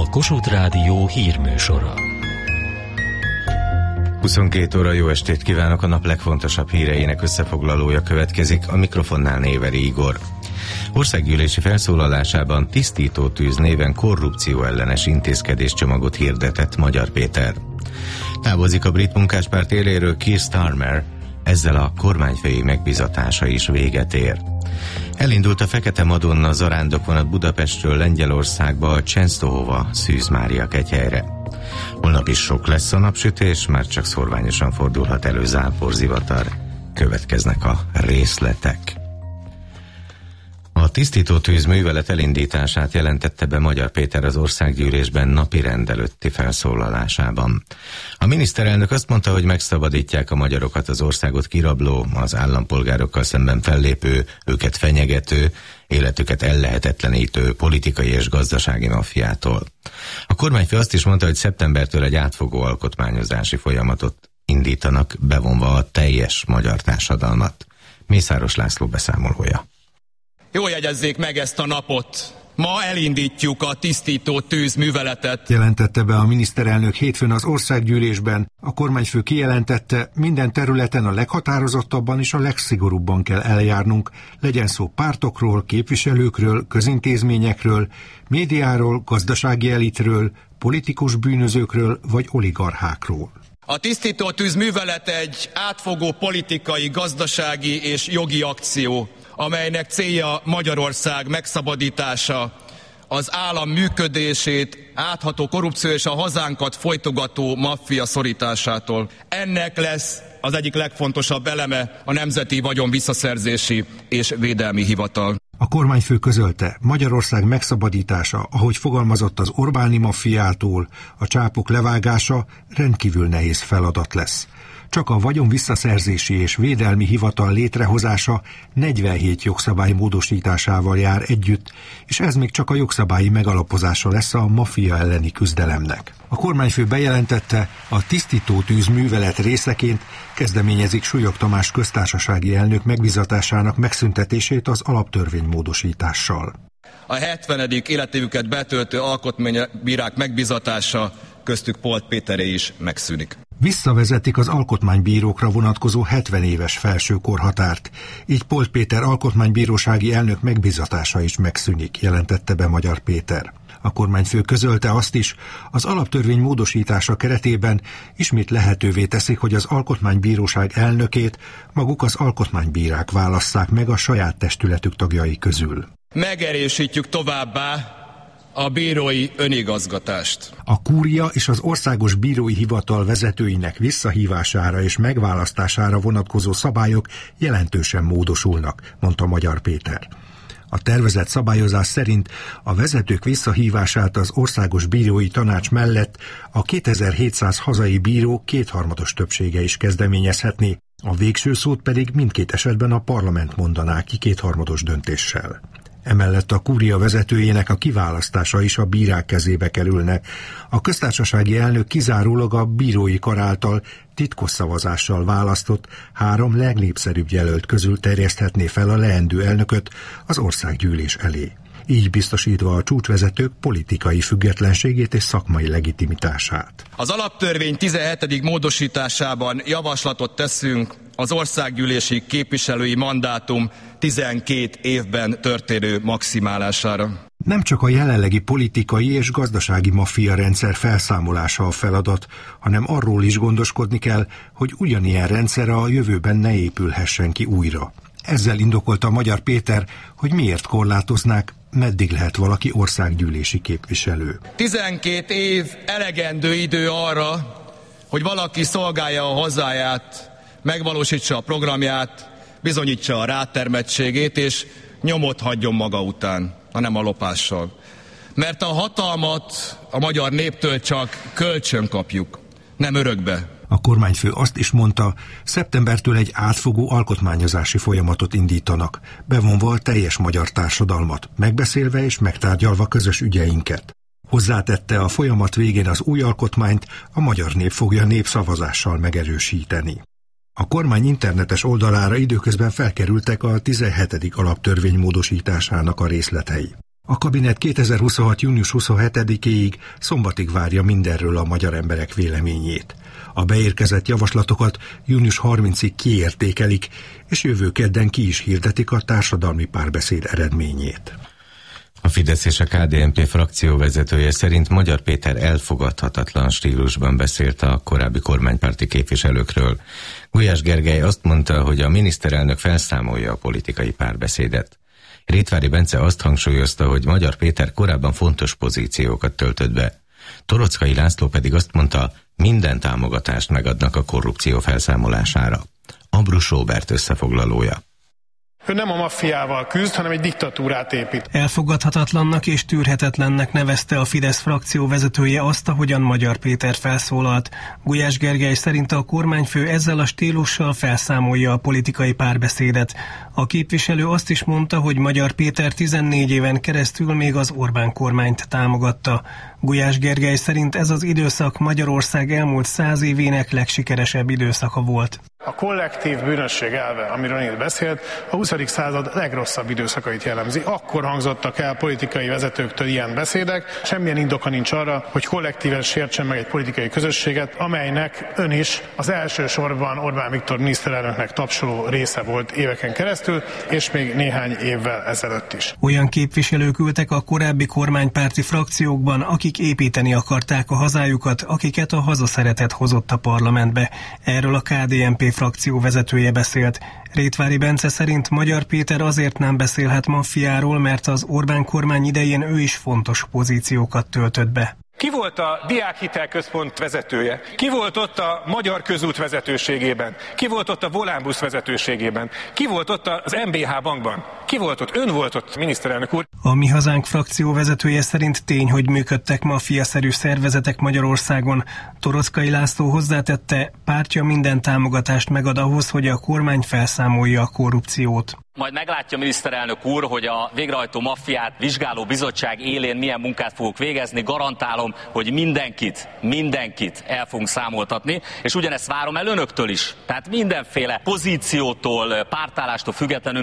Kossuth Rádió hírműsora. 22 óra, jó estét kívánok, a nap legfontosabb híreinek összefoglalója következik, a mikrofonnál Néveri Igor. Országgyűlési felszólalásában tisztító tűz néven korrupció ellenes intézkedéscsomagot hirdetett Magyar Péter. Távozik a brit munkáspárt éléről Keir Starmer, ezzel a kormányfői megbizatása is véget ér. Elindult a Fekete Madonna zarándokvonat Budapestről Lengyelországba a Csensztohova Szűz Mária kegyhelyre. Holnap is sok lesz a napsütés, már csak szorványosan fordulhat elő záporzivatar. Következnek a részletek. A tisztítótűz művelet elindítását jelentette be Magyar Péter az országgyűlésben napirend előtti felszólalásában. A miniszterelnök azt mondta, hogy megszabadítják a magyarokat az országot kirabló, az állampolgárokkal szemben fellépő, őket fenyegető, életüket ellehetetlenítő politikai és gazdasági maffiától. A kormányfő azt is mondta, hogy szeptembertől egy átfogó alkotmányozási folyamatot indítanak, bevonva a teljes magyar társadalmat. Mészáros László beszámolója. Jól jegyezzék meg ezt a napot. Ma elindítjuk a tisztító tűz műveletet. Jelentette be a miniszterelnök hétfőn az országgyűlésben. A kormányfő kijelentette, minden területen a leghatározottabban és a legszigorúbban kell eljárnunk. Legyen szó pártokról, képviselőkről, közintézményekről, médiáról, gazdasági elitről, politikus bűnözőkről vagy oligarchákról. A tisztító tűz művelet egy átfogó politikai, gazdasági és jogi akció, amelynek célja Magyarország megszabadítása, az állam működését, átható korrupció és a hazánkat folytogató maffia szorításától. Ennek lesz az egyik legfontosabb eleme a Nemzeti Vagyon Visszaszerzési és Védelmi Hivatal. A kormányfő közölte, Magyarország megszabadítása, ahogy fogalmazott az Orbáni maffiától, a csápok levágása rendkívül nehéz feladat lesz. Csak a Vagyon Visszaszerzési és Védelmi Hivatal létrehozása 47 jogszabály módosításával jár együtt, és ez még csak a jogszabályi megalapozása lesz a maffia elleni küzdelemnek. A kormányfő bejelentette, a tisztító tűz művelet részeként kezdeményezik Súlyog Tamás köztársasági elnök megbizatásának megszüntetését az alaptörvény módosítással. A 70. életévüket betöltő alkotmánybírák megbizatása, köztük Polt Péteré is megszűnik. Visszavezetik az alkotmánybírókra vonatkozó 70 éves felső korhatárt, így Polt Péter alkotmánybírósági elnök megbizatása is megszűnik, jelentette be Magyar Péter. A kormányfő közölte azt is, az alaptörvény módosítása keretében ismét lehetővé teszik, hogy az alkotmánybíróság elnökét maguk az alkotmánybírák válasszák meg a saját testületük tagjai közül. Megerősítjük továbbá a bírói önigazgatást. A kúria és az Országos Bírói Hivatal vezetőinek visszahívására és megválasztására vonatkozó szabályok jelentősen módosulnak, mondta Magyar Péter. A tervezett szabályozás szerint a vezetők visszahívását az Országos Bírói Tanács mellett a 2700 hazai bíró kétharmados többsége is kezdeményezhetné, a végső szót pedig mindkét esetben a parlament mondaná ki kétharmados döntéssel. Emellett a kúria vezetőjének a kiválasztása is a bírák kezébe kerülne. A köztársasági elnök kizárólag a bírói kar által titkos szavazással választott 3 legnépszerűbb jelölt közül terjeszthetné fel a leendő elnököt az országgyűlés elé. Így biztosítva a csúcsvezetők politikai függetlenségét és szakmai legitimitását. Az alaptörvény 17. módosításában javaslatot teszünk az országgyűlési képviselői mandátum 12 évben történő maximálására. Nem csak a jelenlegi politikai és gazdasági maffia rendszer felszámolása a feladat, hanem arról is gondoskodni kell, hogy ugyanilyen rendszer a jövőben ne épülhessen ki újra. Ezzel indokolta Magyar Péter, hogy miért korlátoznák, meddig lehet valaki országgyűlési képviselő. 12 év elegendő idő arra, hogy valaki szolgálja a hazáját, megvalósítsa a programját, bizonyítsa a rátermettségét, és nyomot hagyjon maga után, hanem a lopással. Mert a hatalmat a magyar néptől csak kölcsön kapjuk, nem örökbe. A kormányfő azt is mondta, szeptembertől egy átfogó alkotmányozási folyamatot indítanak, bevonva a teljes magyar társadalmat, megbeszélve és megtárgyalva közös ügyeinket. Hozzátette, a folyamat végén az új alkotmányt a magyar nép fogja népszavazással megerősíteni. A kormány internetes oldalára időközben felkerültek a 17. alaptörvény módosításának a részletei. A kabinet 2026. június 27-éig szombatig várja mindenről a magyar emberek véleményét. A beérkezett javaslatokat június 30-ig kiértékelik, és jövő kedden ki is hirdetik a társadalmi párbeszéd eredményét. A Fidesz és a KDNP frakcióvezetője szerint Magyar Péter elfogadhatatlan stílusban beszélt a korábbi kormánypárti képviselőkről. Gulyás Gergely azt mondta, hogy a miniszterelnök felszámolja a politikai párbeszédet. Rétvári Bence azt hangsúlyozta, hogy Magyar Péter korábban fontos pozíciókat töltött be. Torockai László pedig azt mondta, minden támogatást megadnak a korrupció felszámolására. Ambrus Róbert összefoglalója. Ő nem a maffiával küzd, hanem egy diktatúrát épít. Elfogadhatatlannak és tűrhetetlennek nevezte a Fidesz frakció vezetője azt, ahogyan Magyar Péter felszólalt. Gulyás Gergely szerint a kormányfő ezzel a stílussal felszámolja a politikai párbeszédet. A képviselő azt is mondta, hogy Magyar Péter 14 éven keresztül még az Orbán kormányt támogatta. Gulyás Gergely szerint ez az időszak Magyarország elmúlt 100 évének legsikeresebb időszaka volt. A kollektív bűnösség elve, amiről itt beszélt, a 20. század legrosszabb időszakait jellemzi. Akkor hangzottak el politikai vezetőktől ilyen beszédek, semmilyen indoka nincs arra, hogy kollektíven sértsen meg egy politikai közösséget, amelynek ön is az elsősorban Orbán Viktor miniszterelnöknek tapsoló része volt éveken keresztül, és még néhány évvel ezelőtt is. Olyan képviselők ültek a korábbi kormánypárti frakciókban, akik építeni akarták a hazájukat, akiket a hazaszeretet hozott a parlamentbe. Erről a KDNP frakció vezetője beszélt. Rétvári Bence szerint Magyar Péter azért nem beszélhet maffiáról, mert az Orbán kormány idején ő is fontos pozíciókat töltött be. Ki volt a Diákhitelközpont vezetője? Ki volt ott a Magyar Közút vezetőségében? Ki volt ott a Volánbusz vezetőségében? Ki volt ott az MBH bankban? Ki volt ott? Ön volt ott, miniszterelnök úr. A Mi Hazánk frakció vezetője szerint tény, hogy működtek maffiaszerű szervezetek Magyarországon. Torockai László hozzátette, pártja minden támogatást megad ahhoz, hogy a kormány felszámolja a korrupciót. Majd meglátja a miniszterelnök úr, hogy a végrehajtó maffiát vizsgáló bizottság élén milyen munkát fogok végezni. Garantálom, hogy mindenkit el fogunk számoltatni, és ugyanezt várom el önöktől is. Tehát mindenféle pozíciótól, pártállástól függetlenül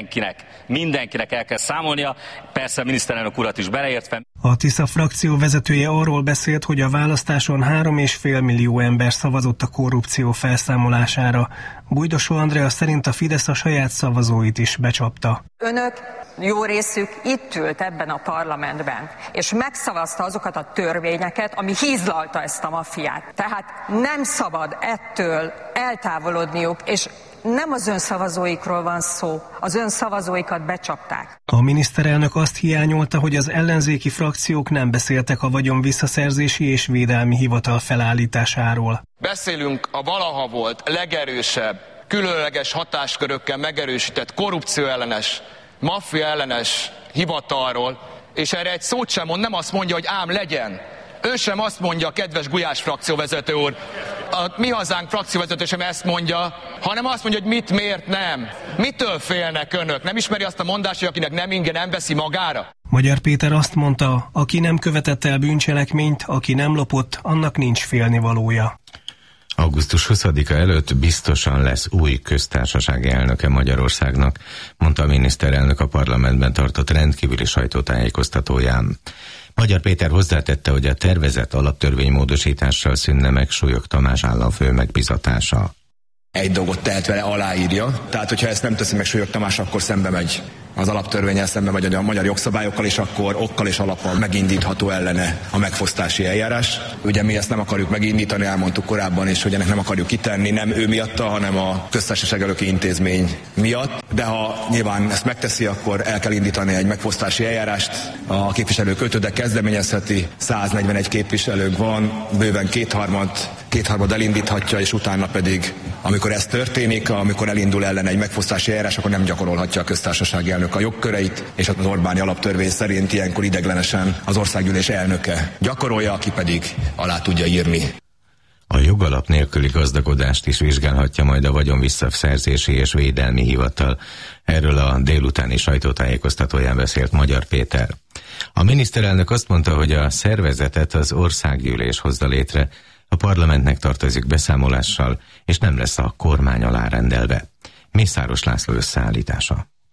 mindenkinek el kell számolnia, persze a miniszterelnök urat is beleértve. A Tisza frakció vezetője arról beszélt, hogy a választáson 3,5 millió ember szavazott a korrupció felszámolására. Bújdosó Andrea szerint a Fidesz a saját szavazóit is becsapta. Önök jó részük itt ült ebben a parlamentben, és megszavazta azokat a törvényeket, ami hízlalta ezt a maffiát. Tehát nem szabad ettől eltávolodniuk, és nem az ön szavazóikról van szó, az ön szavazóikat becsapták. A miniszterelnök azt hiányolta, hogy az ellenzéki frakciók nem beszéltek a vagyon visszaszerzési és védelmi hivatal felállításáról. Beszélünk a valaha volt legerősebb, különleges hatáskörökkel megerősített korrupcióellenes, maffia ellenes hivatalról, és erre egy szót sem mond, nem azt mondja, hogy ám legyen. Ő sem azt mondja, kedves Gulyás frakcióvezető úr, a Mi Hazánk frakcióvezető sem ezt mondja, hanem azt mondja, hogy mit, miért nem. Mitől félnek önök? Nem ismeri azt a mondást, hogy akinek nem inge, nem veszi magára? Magyar Péter azt mondta, aki nem követett el bűncselekményt, aki nem lopott, annak nincs félnivalója. Augusztus 20-a előtt biztosan lesz új köztársasági elnöke Magyarországnak, mondta a miniszterelnök a parlamentben tartott rendkívüli sajtótájékoztatóján. Magyar Péter hozzátette, hogy a tervezett alaptörvénymódosítással szűnne meg Súlyog Tamás államfő megbízatása. Egy dolgot tehet vele, aláírja. Tehát, hogyha ezt nem teszi meg Súlyog Tamás, akkor szembe megy az alaptörvénnyel, szembe megy a magyar jogszabályokkal, és akkor okkal és alappal megindítható ellene a megfosztási eljárás. Ugye mi ezt nem akarjuk megindítani, elmondtuk korábban is, hogy ennek nem akarjuk kitenni, nem ő miatta, hanem a köztársaság elnöki intézmény miatt. De ha nyilván ezt megteszi, akkor el kell indítani egy megfosztási eljárást. A képviselők ötöde kezdeményezheti, 141 képviselők van, bőven kétharmad elindíthatja, és utána pedig, amikor ez történik, amikor elindul ellen egy megfosztási eljárás, akkor nem gyakorolhatja a köztársasági elnök a jogköreit, és az Orbáni alaptörvény szerint ilyenkor ideglenesen az országgyűlés elnöke gyakorolja, aki pedig alá tudja írni. A jogalap nélküli gazdagodást is vizsgálhatja majd a vagyon visszaszerzési és védelmi hivatal. Erről a délutáni sajtótájékoztatóján beszélt Magyar Péter. A miniszterelnök azt mondta, hogy a szervezetet az országgyűlés hozza létre, a parlamentnek tartozik beszámolással, és nem lesz a kormány alárendelve. Mészáros László összeállítása.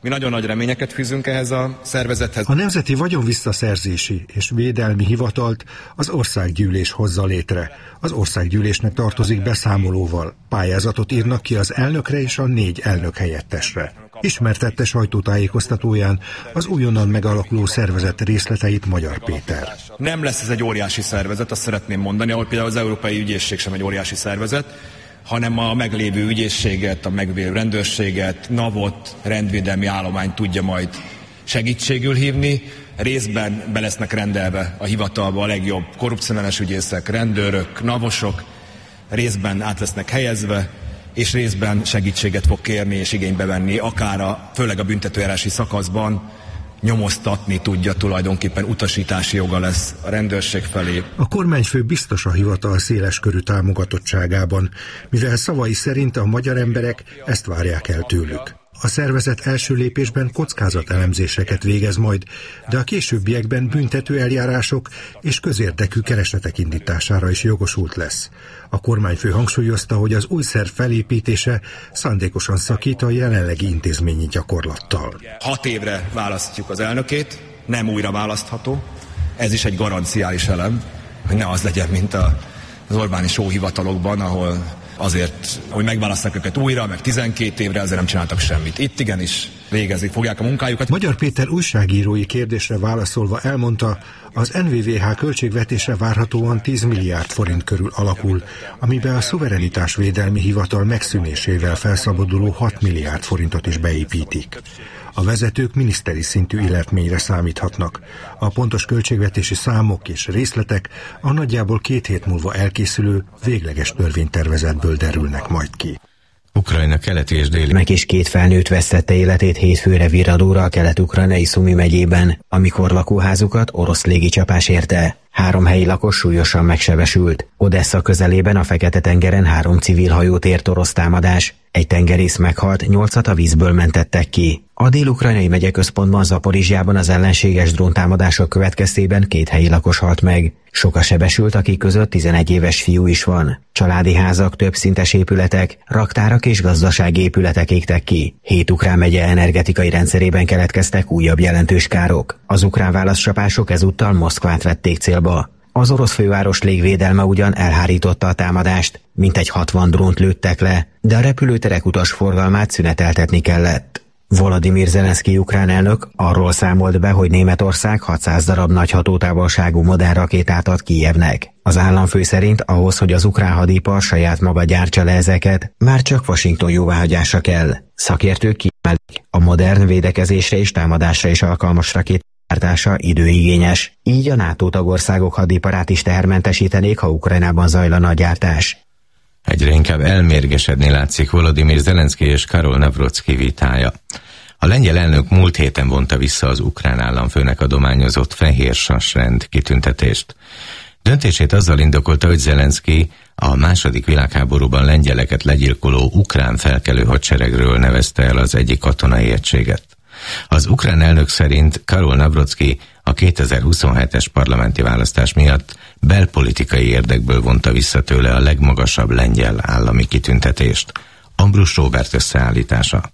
Mi nagyon nagy reményeket fűzünk ehhez a szervezethez. A Nemzeti Vagyonvisszaszerzési és Védelmi Hivatalt az Országgyűlés hozza létre. Az Országgyűlésnek tartozik beszámolóval. Pályázatot írnak ki az elnökre és a 4 elnök helyettesre. Ismertette sajtótájékoztatóján az újonnan megalakuló szervezet részleteit Magyar Péter. Nem lesz ez egy óriási szervezet, azt szeretném mondani, ahogy például az Európai Ügyészség sem egy óriási szervezet, hanem a meglévő ügyészséget, a meglévő rendőrséget, NAV-ot, rendvédelmi állományt tudja majd segítségül hívni. Részben be lesznek rendelve a hivatalba a legjobb korrupcióellenes ügyészek, rendőrök, NAV-osok, részben át lesznek helyezve, és részben segítséget fog kérni és igénybe venni, akár főleg a büntetőeljárási szakaszban nyomoztatni tudja, tulajdonképpen utasítási joga lesz a rendőrség felé. A kormányfő biztos a hivatal széleskörű támogatottságában, mivel szavai szerint a magyar emberek ezt várják el tőlük. A szervezet első lépésben kockázatelemzéseket végez majd, de a későbbiekben büntető eljárások és közérdekű keresetek indítására is jogosult lesz. A kormányfő hangsúlyozta, hogy az új szerv felépítése szándékosan szakít a jelenlegi intézményi gyakorlattal. 6 évre választjuk az elnökét, nem újra választható. Ez is egy garanciális elem, hogy ne az legyen, mint az Orbáni sóhivatalokban, ahol azért, hogy megválasztják őket újra, meg 12 évre, azért nem csináltak semmit. Itt igenis végezni fogják a munkájukat. Magyar Péter újságírói kérdésre válaszolva elmondta, az NVVH költségvetése várhatóan 10 milliárd forint körül alakul, amiben a Szuverenitásvédelmi Hivatal megszűnésével felszabaduló 6 milliárd forintot is beépítik. A vezetők miniszteri szintű illetményre számíthatnak. A pontos költségvetési számok és részletek a nagyjából 2 hét múlva elkészülő végleges törvénytervezetből derülnek majd ki. Ukrajna keleti és déli meg is 2 felnőtt vesztette életét hétfőre virradóra a kelet-ukrajnai Szumi megyében, amikor lakóházukat orosz légicsapás érte. 3 helyi lakos súlyosan megsebesült. Odessa közelében a Fekete-tengeren 3 civil hajót ért orosz támadás. Egy tengerész meghalt, 8-at a vízből mentettek ki. A dél-ukrajnai megyeközpontban, Zaporizsjában az ellenséges dróntámadások következtében 2 helyi lakos halt meg. Sok a sebesült, akik között 11 éves fiú is van. Családi házak, többszintes épületek, raktárak és gazdasági épületek égtek ki. 7 ukrán megye energetikai rendszerében keletkeztek újabb jelentős károk. Az ukrán válaszcsapások ezúttal Moszkvát vették célba. Az orosz főváros légvédelme ugyan elhárította a támadást, mintegy 60 drónt lőttek le, de a repülőterek utasforgalmát szüneteltetni kellett. Volodymyr Zelenszky ukrán elnök arról számolt be, hogy Németország 600 darab nagy hatótávolságú modern rakétát ad Kijevnek. Az államfő szerint ahhoz, hogy az ukrán hadipar saját maga gyártsa le ezeket, már csak Washington jóváhagyása kell. Szakértők kiemelik, a modern védekezésre és támadásra is alkalmas rakétgyártása időigényes. Így a NATO tagországok hadiparát is tehermentesítenék, ha Ukrajnában zajlana a gyártás. Egyre inkább elmérgesedni látszik Volodymyr Zelenszky és Karol Navrocki vitája. A lengyel elnök múlt héten vonta vissza az ukrán államfőnek adományozott fehér sasrend kitüntetést. Döntését azzal indokolta, hogy Zelenszky a II. Világháborúban lengyeleket legyilkoló ukrán felkelő hadseregről nevezte el az egyik katonai egységet. Az ukrán elnök szerint Karol Navrocki a 2027-es parlamenti választás miatt belpolitikai érdekből vonta vissza tőle a legmagasabb lengyel állami kitüntetést. Ambrus Róbert összeállítása.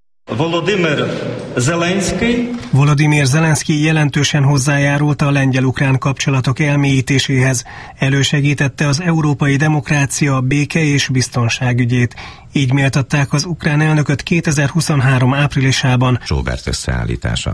Volodymyr Zelenszky jelentősen hozzájárult a lengyel-ukrán kapcsolatok elmélyítéséhez, elősegítette az európai demokrácia, béke és biztonság ügyét. Így méltatták az ukrán elnököt 2023 áprilisában. Róbert összeállítása.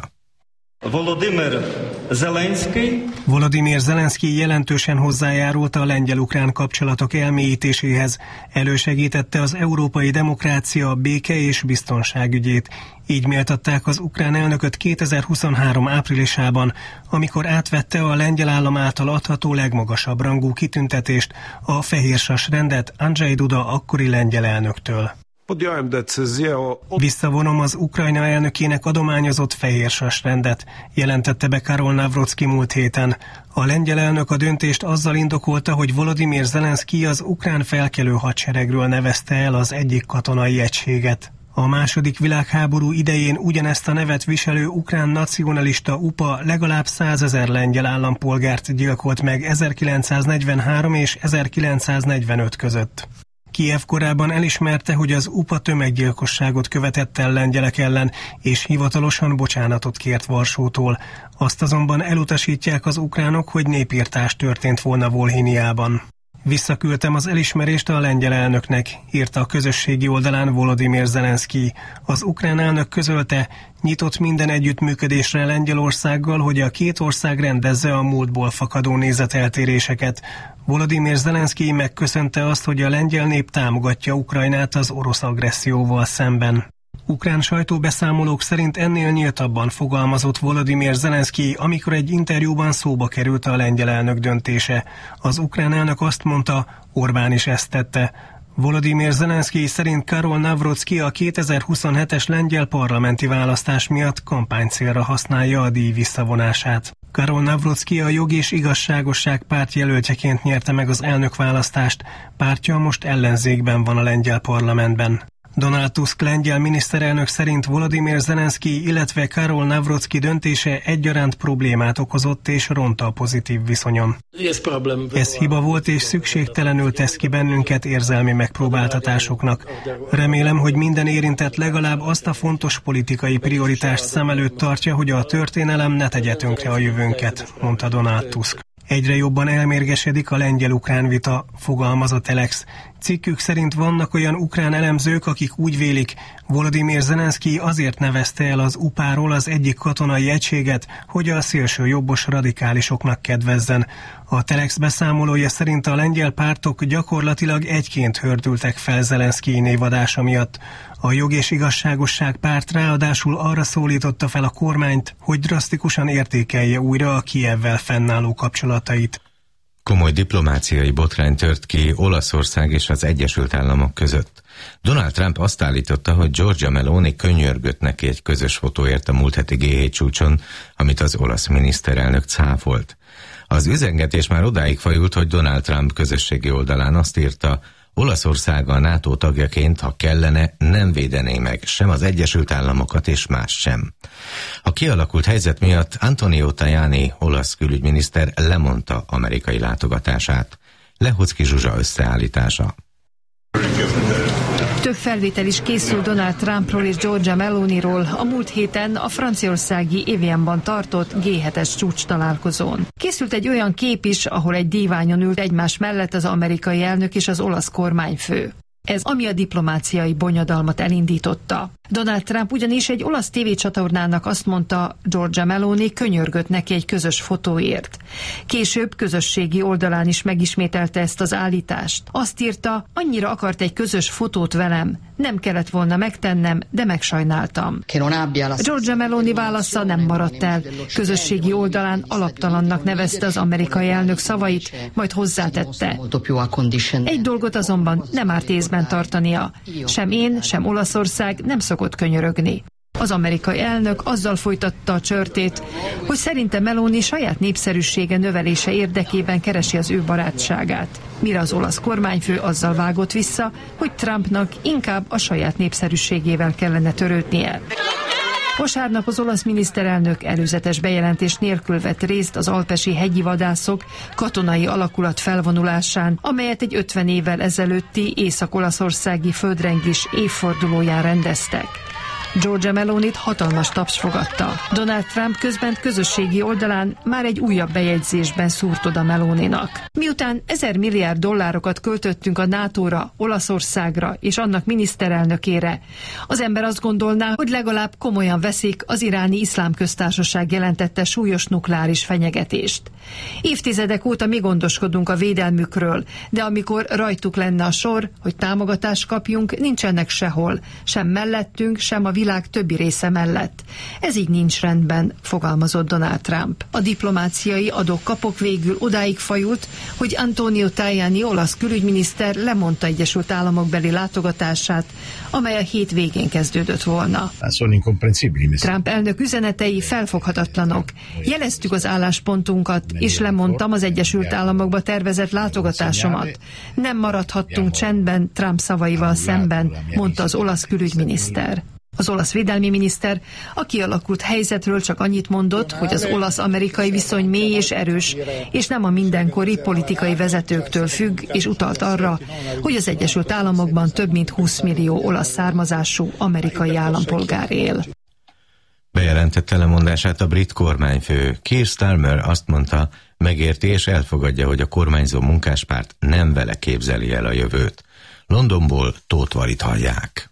Volodymyr Zelenszky jelentősen hozzájárult a lengyel-ukrán kapcsolatok elmélyítéséhez, elősegítette az európai demokrácia, béke és biztonság ügyét. Így méltatták az ukrán elnököt 2023 áprilisában, amikor átvette a lengyel állam által adható legmagasabb rangú kitüntetést, a fehér sasrendet Andrzej Duda akkori lengyel elnöktől. Visszavonom az Ukrajna elnökének adományozott fehér sasrendet, jelentette be Karol Navrocki múlt héten. A lengyel elnök a döntést azzal indokolta, hogy Volodymyr Zelenszky az ukrán felkelő hadseregről nevezte el az egyik katonai egységet. A II. Világháború idején ugyanezt a nevet viselő ukrán nacionalista UPA legalább 100 000 lengyel állampolgárt gyilkolt meg 1943 és 1945 között. Kijev korábban elismerte, hogy az UPA tömeggyilkosságot követett el lengyelek ellen, és hivatalosan bocsánatot kért Varsótól. Azt azonban elutasítják az ukránok, hogy népirtás történt volna Volhiniában. Visszaküldtem az elismerést a lengyel elnöknek, írta a közösségi oldalán Volodymyr Zelenszky. Az ukrán elnök közölte, nyitott minden együttműködésre Lengyelországgal, hogy a két ország rendezze a múltból fakadó nézeteltéréseket. Volodymyr Zelenszky megköszönte azt, hogy a lengyel nép támogatja Ukrajnát az orosz agresszióval szemben. Ukrán sajtóbeszámolók szerint ennél nyíltabban fogalmazott Volodymyr Zelenszky, amikor egy interjúban szóba került a lengyel elnök döntése. Az ukrán elnök azt mondta, Orbán is ezt tette. Volodymyr Zelenszky szerint Karol Nawrocki a 2027-es lengyel parlamenti választás miatt kampánycélra használja a díj visszavonását. Karol Nawrocki a Jog és Igazságosság párt jelöltjeként nyerte meg az elnökválasztást, pártja most ellenzékben van a lengyel parlamentben. Donald Tusk lengyel miniszterelnök szerint Volodymyr Zelenszky, illetve Karol Nawrocki döntése egyaránt problémát okozott és ront a pozitív viszonyon. Ez hiba volt és szükségtelenül tesz ki bennünket érzelmi megpróbáltatásoknak. Remélem, hogy minden érintett legalább azt a fontos politikai prioritást szem előtt tartja, hogy a történelem ne tegye tönkre a jövőnket, mondta Donald Tusk. Egyre jobban elmérgesedik a lengyel-ukrán vita, fogalmaz a Telex. Cikkük szerint vannak olyan ukrán elemzők, akik úgy vélik, Volodymyr Zelenszky azért nevezte el az UPA-ról az egyik katonai egységet, hogy a szélső jobbos radikálisoknak kedvezzen. A Telex beszámolója szerint a lengyel pártok gyakorlatilag egyként hördültek fel Zelenszky névadása miatt. A Jog és Igazságosság párt ráadásul arra szólította fel a kormányt, hogy drasztikusan értékelje újra a Kijevvel fennálló kapcsolatait. Komoly diplomáciai botrány tört ki Olaszország és az Egyesült Államok között. Donald Trump azt állította, hogy Giorgia Meloni könyörgött neki egy közös fotóért a múlt heti G7 csúcson, amit az olasz miniszterelnök cáfolt. Az üzengetés már odáig fajult, hogy Donald Trump közösségi oldalán azt írta, Olaszország a NATO tagjaként, ha kellene, nem védené meg sem az Egyesült Államokat és más sem. A kialakult helyzet miatt Antonio Tajani, olasz külügyminiszter lemondta amerikai látogatását. Lehocki Zsuzsa összeállítása. Több felvétel is készül Donald Trumpról és Giorgia Meloniról a múlt héten a franciaországi Evianban tartott G7-es csúcs találkozón. Készült egy olyan kép is, ahol egy díványon ült egymás mellett az amerikai elnök és az olasz kormányfő. Ez ami a diplomáciai bonyodalmat elindította. Donald Trump ugyanis egy olasz tévécsatornának azt mondta, Giorgia Meloni könyörgött neki egy közös fotóért. Később közösségi oldalán is megismételte ezt az állítást. Azt írta, annyira akart egy közös fotót velem, nem kellett volna megtennem, de megsajnáltam. Giorgia Meloni válasza nem maradt el. Közösségi oldalán alaptalannak nevezte az amerikai elnök szavait, majd hozzátette. Egy dolgot azonban nem árt észben tartania. Sem én, sem Olaszország nem szokott könyörögni. Az amerikai elnök azzal folytatta a csörtét, hogy szerinte Meloni saját népszerűsége növelése érdekében keresi az ő barátságát. Mire az olasz kormányfő azzal vágott vissza, hogy Trumpnak inkább a saját népszerűségével kellene törődnie. Vasárnap az olasz miniszterelnök előzetes bejelentés nélkül vett részt az alpesi hegyi vadászok katonai alakulat felvonulásán, amelyet egy 50 évvel ezelőtti észak-olaszországi földrengés évfordulóján rendeztek. Giorgia Melonit hatalmas taps fogadta. Donald Trump közben közösségi oldalán már egy újabb bejegyzésben szúrt oda Meloninak. Miután 1000 milliárd dollárokat költöttünk a NATO-ra, Olaszországra és annak miniszterelnökére, az ember azt gondolná, hogy legalább komolyan veszik az iráni iszlám köztársaság jelentette súlyos nukleáris fenyegetést. Évtizedek óta mi gondoskodunk a védelmükről, de amikor rajtuk lenne a sor, hogy támogatást kapjunk, nincsenek sehol, sem mellettünk, sem a világ többi része mellett. Ez így nincs rendben, fogalmazott Donald Trump. A diplomáciai adok-kapok végül odáig fajult, hogy Antonio Tajani olasz külügyminiszter lemondta Egyesült Államok beli látogatását, amely a hét végén kezdődött volna. Trump elnök üzenetei felfoghatatlanok. Jeleztük az álláspontunkat, és lemondtam az Egyesült Államokba tervezett látogatásomat. Nem maradhattunk csendben Trump szavaival szemben, mondta az olasz külügyminiszter. Az olasz védelmi miniszter a kialakult helyzetről csak annyit mondott, hogy az olasz-amerikai viszony mély és erős, és nem a mindenkori politikai vezetőktől függ, és utalt arra, hogy az Egyesült Államokban több mint 20 millió olasz származású amerikai állampolgár él. Bejelentette lemondását a brit kormányfő. Keir Starmer azt mondta, megérti és elfogadja, hogy a kormányzó munkáspárt nem vele képzeli el a jövőt. Londonból Tóth Valit hallják.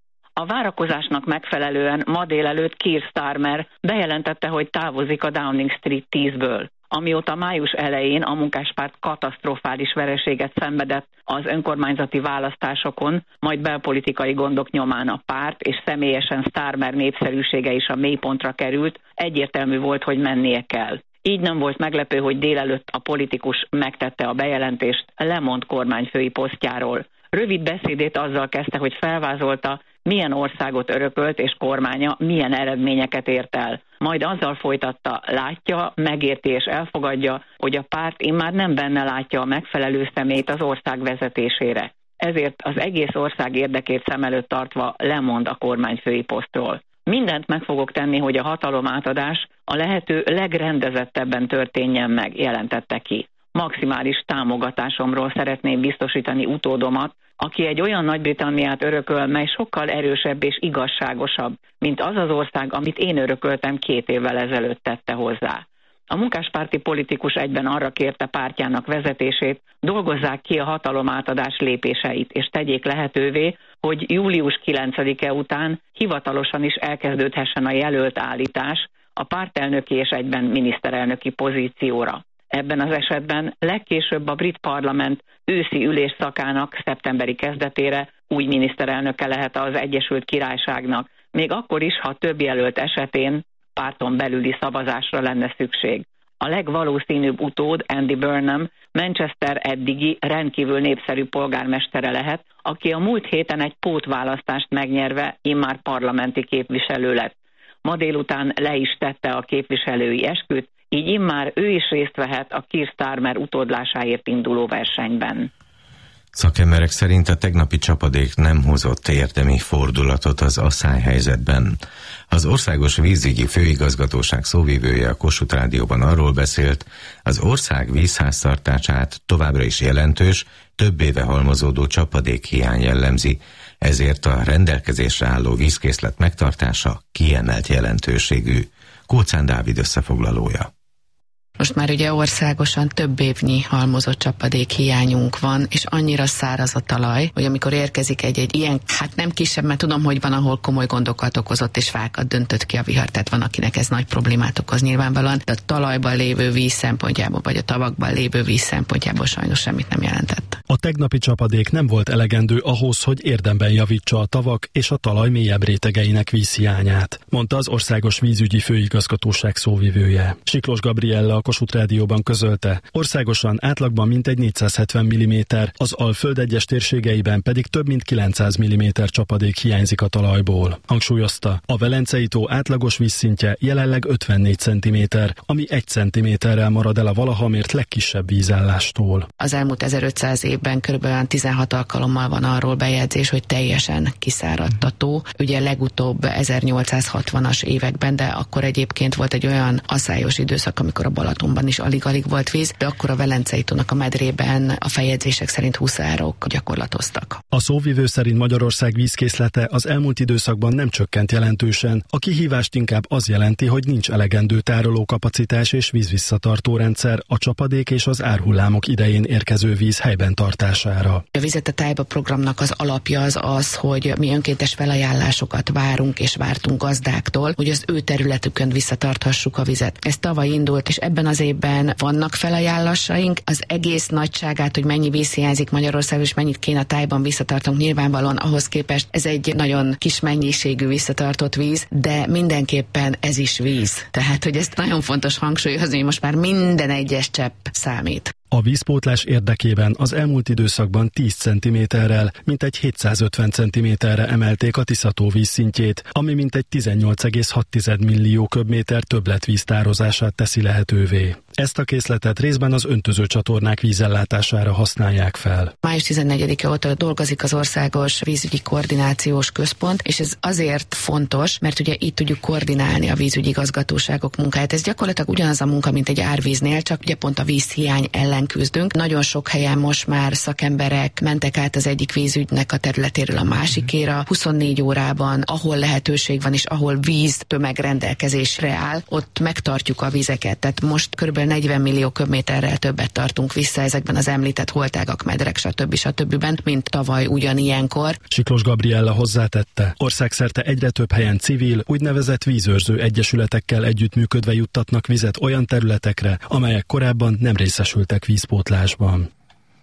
A várakozásnak megfelelően ma délelőtt Keir Starmer bejelentette, hogy távozik a Downing Street 10-ből. Amióta május elején a munkáspárt katasztrofális vereséget szenvedett az önkormányzati választásokon, majd belpolitikai gondok nyomán a párt és személyesen Starmer népszerűsége is a mélypontra került, egyértelmű volt, hogy mennie kell. Így nem volt meglepő, hogy délelőtt a politikus megtette a bejelentést, lemond kormányfői posztjáról. Rövid beszédét azzal kezdte, hogy felvázolta, milyen országot örökölt és kormánya milyen eredményeket ért el. Majd azzal folytatta, látja, megérti és elfogadja, hogy a párt immár nem benne látja a megfelelő személyt az ország vezetésére. Ezért az egész ország érdekét szem előtt tartva lemond a kormányfői posztról. Mindent meg fogok tenni, hogy a hatalomátadás a lehető legrendezettebben történjen meg, jelentette ki. Maximális támogatásomról szeretném biztosítani utódomat, aki egy olyan Nagy-Britanniát örököl, mely sokkal erősebb és igazságosabb, mint az az ország, amit én örököltem 2 évvel ezelőtt, tette hozzá. A munkáspárti politikus egyben arra kérte pártjának vezetését, dolgozzák ki a hatalomátadás lépéseit, és tegyék lehetővé, hogy július 9-e után hivatalosan is elkezdődhessen a jelölt állítás a pártelnöki és egyben miniszterelnöki pozícióra. Ebben az esetben legkésőbb a brit parlament őszi ülésszakának szeptemberi kezdetére új miniszterelnöke lehet az Egyesült Királyságnak, még akkor is, ha több jelölt esetén párton belüli szavazásra lenne szükség. A legvalószínűbb utód, Andy Burnham, Manchester eddigi rendkívül népszerű polgármestere lehet, aki a múlt héten egy pótválasztást megnyerve immár parlamenti képviselő lett. Ma délután le is tette a képviselői esküt, így immár ő is részt vehet a Keir Starmer utódlásáért induló versenyben. Szakemberek szerint a tegnapi csapadék nem hozott érdemi fordulatot az asszályhelyzetben. Az Országos Vízügyi Főigazgatóság szóvivője a Kossuth Rádióban arról beszélt, az ország vízháztartását továbbra is jelentős, több éve halmozódó csapadékhiány jellemzi, ezért a rendelkezésre álló vízkészlet megtartása kiemelt jelentőségű. Kóczán Dávid összefoglalója. Most már ugye országosan több évnyi halmozott csapadék hiányunk van, és annyira száraz a talaj, hogy amikor érkezik egy ilyen, hát nem kisebb, mert tudom, hogy van, ahol komoly gondokat okozott, és fákat döntött ki a vihar, tehát van, akinek ez nagy problémát okoz nyilvánvalóan, de a talajban lévő víz szempontjából, vagy a tavakban lévő víz szempontjából sajnos semmit nem jelentett. A tegnapi csapadék nem volt elegendő ahhoz, hogy érdemben javítsa a tavak és a talaj mélyebb rétegeinek vízhiányát, mondta az Országos Vízügyi Főigazgatóság szóvivője. Siklós Gabriella a Kossuth Rádióban közölte, országosan átlagban mintegy 470 mm, az Alföld egyes térségeiben pedig több mint 900 mm csapadék hiányzik a talajból. Hangsúlyozta, a Velencei tó átlagos vízszintje jelenleg 54 cm, ami 1 cm-rel marad el a valaha mért legkisebb vízállástól. Az elmúlt 1500 évben kb. 16 alkalommal van arról bejegyzés, hogy teljesen kiszáradt a tó. Ugye legutóbb 1860-as években, de akkor egyébként volt egy olyan asszályos időszak, amikor a Balatonban is alig-alig volt víz, de akkor a Velencei tónak a medrében a feljegyzések szerint huszárok gyakorlatoztak. A szóvivő szerint Magyarország vízkészlete az elmúlt időszakban nem csökkent jelentősen. A kihívást inkább az jelenti, hogy nincs elegendő tárolókapacitás és vízvisszatartó rendszer a csapadék és az árhullámok idején érkező víz helyben tartására. A Vizet a Tájba programnak az alapja az, hogy mi önkéntes felajánlásokat várunk és vártunk gazdáktól, hogy az ő területükön visszatarthassuk a vizet. Ez tavaly indult, és ebben az évben vannak felajánlásaink. Az egész nagyságát, hogy mennyi víz hiányzik Magyarországon, és mennyit kéne a tájban visszatartunk, nyilvánvalóan ahhoz képest ez egy nagyon kis mennyiségű visszatartott víz, de mindenképpen ez is víz. Tehát, hogy ezt nagyon fontos hangsúlyozni, hogy most már minden egyes csepp számít. A vízpótlás érdekében az elmúlt időszakban 10 cm-rel, mintegy 750 cm-re emelték a Tisza-tó vízszintjét, ami mintegy 18,6 millió köbméter többletvíz tározását teszi lehetővé. Ezt a készletet részben az öntöző csatornák vízellátására használják fel. Május 14-e óta dolgozik az Országos Vízügyi Koordinációs Központ, és ez azért fontos, mert ugye itt tudjuk koordinálni a vízügyi igazgatóságok munkáját. Ez gyakorlatilag ugyanaz a munka, mint egy árvíznél, csak ugye pont a vízhiány ellen küzdünk. Nagyon sok helyen most már szakemberek mentek át az egyik vízügynek a területéről a másikéra. 24 órában, ahol lehetőség van és ahol víz tömeg rendelkezésre áll, ott megtartjuk a vizeket. Tehát most kb. 40 millió köbméterrel többet tartunk vissza ezekben az említett holtágak, medrek, stb., mint tavaly ugyanilyenkor. Siklós Gabriella hozzátette, országszerte egyre több helyen civil, úgynevezett vízőrző egyesületekkel együttműködve juttatnak vizet olyan területekre, amelyek korábban nem részesültek vízpótlásban.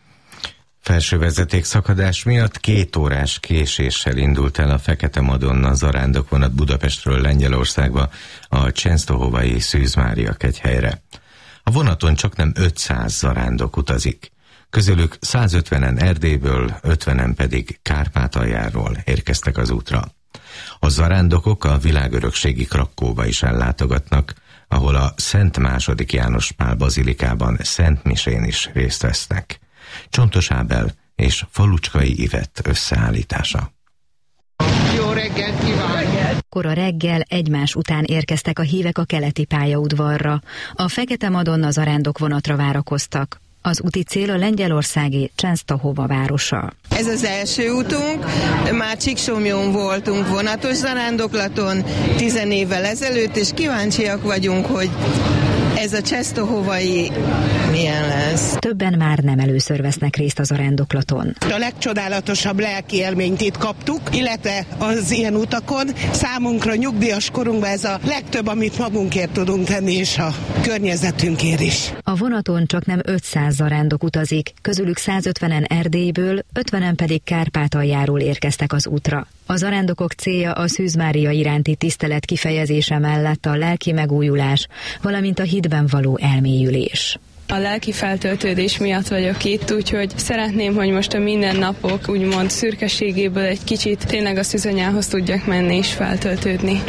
Felső vezetékszakadás miatt 2 órás késéssel indult el a Fekete Madonna zarándokvonat Budapestről Lengyelországba a Csensztohovai Szűz Mária kegyhelyre. A vonaton csaknem 500 zarándok utazik. Közülük 150-en Erdélyből, 50-en pedig Kárpátaljáról érkeztek az útra. A zarándokok a világörökségi Krakkóba is ellátogatnak, ahol a Szent II. János Pál bazilikában szentmisén is részt vesznek. Csontos Ábel és Falucskai Ivett összeállítása. Jó reggelt kívánok! Kora reggel egymás után érkeztek a hívek a keleti pályaudvarra. A Fekete Madonna zarándokvonatra várakoztak. Az úti cél a lengyelországi Csensztohova városa. Ez az első útunk, már Csíksomlyón voltunk vonatos zarándoklaton 10 évvel ezelőtt, és kíváncsiak vagyunk, hogy ez a Csensztohovai milyen lesz. Többen már nem először vesznek részt a zarándoklaton. A legcsodálatosabb lelki élményt itt kaptuk, illetve az ilyen utakon számunkra nyugdíjas korunkban ez a legtöbb, amit magunkért tudunk tenni, és a környezetünkért is. A vonaton csak nem 500 zarándok utazik, közülük 150-en Erdélyből, 50-en pedig Kárpátaljáról érkeztek az útra. A zarándokok célja a Szűz Mária iránti tisztelet kifejezése mellett a lelki megújulás, valamint a hitben való elmélyülés. A lelki feltöltődés miatt vagyok itt, úgyhogy szeretném, hogy most a mindennapok úgymond szürkeségéből egy kicsit tényleg a szűzanyához tudjak menni és feltöltődni.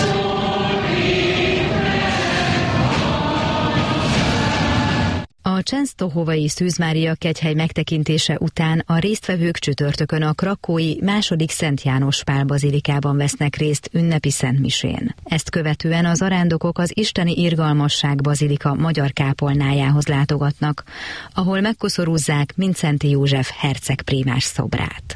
A Csensztohovai Szűz Mária kegyhely megtekintése után a résztvevők csütörtökön a krakkói II. Szent János Pál bazilikában vesznek részt ünnepi szentmisén. Ezt követően az zarándokok az Isteni Irgalmasság bazilika magyar kápolnájához látogatnak, ahol megkoszorúzzák Mindszenty József herceg prímás szobrát.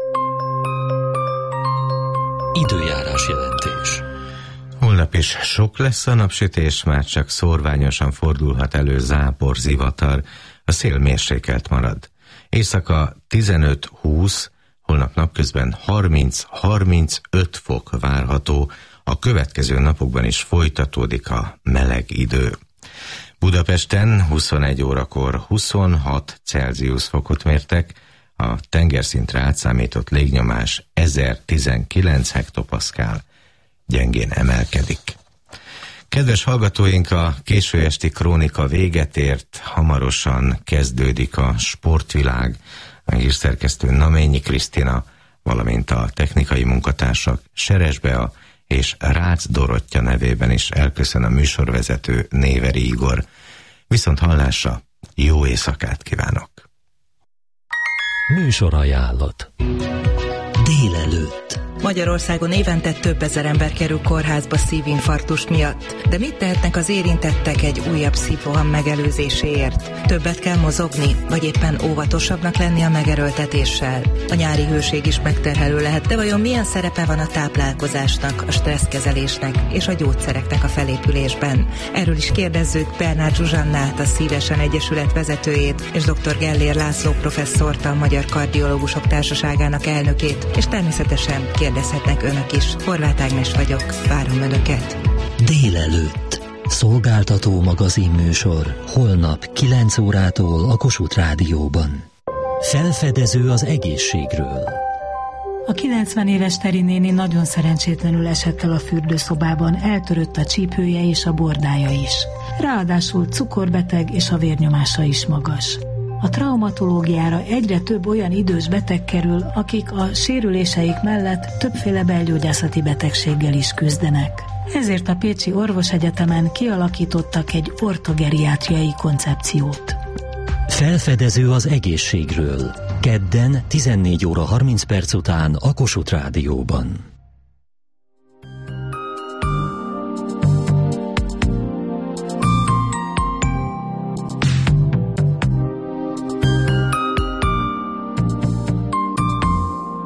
Időjárás jelentés. Holnap is sok lesz a napsütés, már csak szórványosan fordulhat elő zápor, zivatar, a szél mérsékelt marad. Éjszaka 15-20, holnap napközben 30-35 fok várható, a következő napokban is folytatódik a meleg idő. Budapesten 21 órakor 26 Celsius fokot mértek, a tengerszintre átszámított légnyomás 1019 hektopaszkál. Gyengén emelkedik. Kedves hallgatóink, a késő esti krónika véget ért, hamarosan kezdődik a sportvilág, a hírszerkesztő Naményi Krisztina, valamint a technikai munkatársak Seres Bea és Rácz Dorottya nevében is elköszön a műsorvezető Néveri Igor. Viszont hallásra, jó éjszakát kívánok! Műsorajánlat. Délelőtt. Magyarországon évente több ezer ember kerül kórházba szívinfarktus miatt. De mit tehetnek az érintettek egy újabb szívroham megelőzéséért? Többet kell mozogni, vagy éppen óvatosabbnak lenni a megerőltetéssel? A nyári hőség is megterhelő lehet, de vajon milyen szerepe van a táplálkozásnak, a stresszkezelésnek és a gyógyszereknek a felépülésben? Erről is kérdezzük Bernár Zsuzsannát, a Szívesen Egyesület vezetőjét, és dr. Gellér László professzort, a Magyar Kardiológusok Társaságának elnökét, és természetesen kérdezhetnek önök is. Horváth Ágnes vagyok, várom önöket. Délelőtt. Szolgáltató magazinműsor. Holnap 9 órától a Kossuth Rádióban. Felfedező az egészségről. A 90 éves Teri néni nagyon szerencsétlenül esett el a fürdőszobában, eltörött a csípője és a bordája is. Ráadásul cukorbeteg és a vérnyomása is magas. A traumatológiára egyre több olyan idős beteg kerül, akik a sérüléseik mellett többféle belgyógyászati betegséggel is küzdenek. Ezért a Pécsi Orvosegyetemen kialakítottak egy ortogeriátriai koncepciót. Felfedező az egészségről. Kedden 14 óra 30 perc után a Kossuth Rádióban.